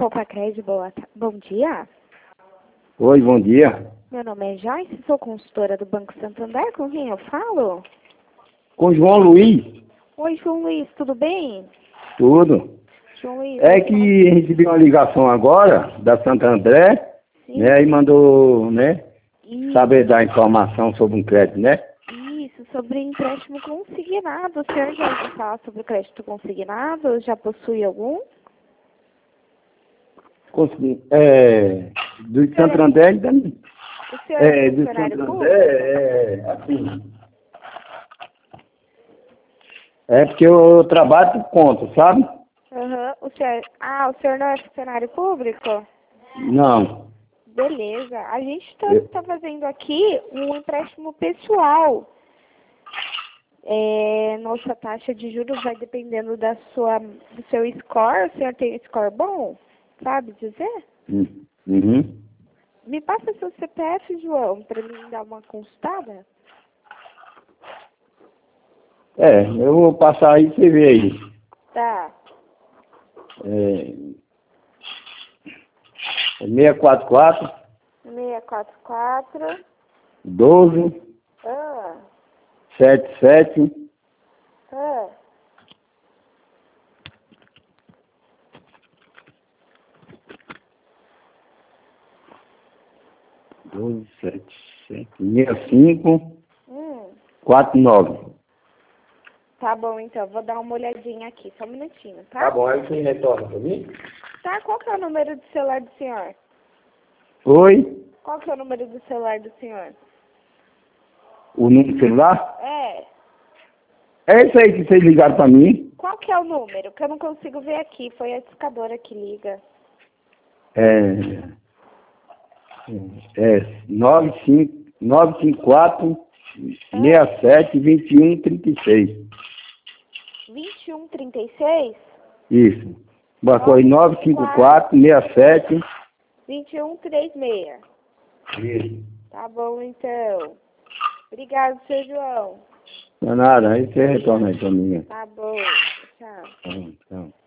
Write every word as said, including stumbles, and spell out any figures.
Poupa Crédito, boa ta- bom dia. Oi, bom dia. Meu nome é Joyce, sou consultora do Banco Santander, com quem eu falo? Com João Luiz, Oi, João Luiz, tudo bem? tudo. João Luiz, É eu que recebi uma ligação agora da Santo André, Sim. né, e mandou, né, Isso, saber dar informação sobre um crédito, né? isso, sobre empréstimo consignado. O senhor já ouviu falar sobre o crédito consignado? Já possui algum? Consegui, é, do Santo André, ainda não- O senhor é, é do funcionário Santo público? André, é, assim, é porque eu trabalho por conta, sabe? Aham. O senhor... Ah, o senhor não é funcionário público? Não. Beleza. A gente está Eu- tá fazendo aqui um empréstimo pessoal. É, nossa taxa de juros vai dependendo da sua, do seu score. O senhor tem score bom? Sabe dizer? Hum, Uhum. Me passa seu C P F, João, para mim dar uma consultada. É, eu vou passar aí, você vê aí. Tá. É, é seis quatro quatro, seis quatro quatro. doze, Ah, sete sete, ah. doze, sete, sete, seis cinco, Hum. quatro nove. Tá bom, então. Vou dar uma olhadinha aqui. Só um minutinho, tá? Tá bom, aí você retorna pra mim? Tá, qual que é o número do celular do senhor? Oi? Qual que é o número do celular do senhor? O número do celular? É. É isso aí que vocês ligaram pra mim. Qual que é o número? Que eu não consigo ver aqui. Foi a discadora que liga. É. É nove cinco, nove cinco quatro, seis sete, dois um, três seis. vinte e um, trinta e seis? Isso. Marcou aí nove cinco quatro, seis sete. vinte e um, trinta e seis. Isso. Tá bom, então. Obrigado, seu João. Não é nada, aí você retorna aí pra mim. Tá bom. Tchau. Tá bom, então.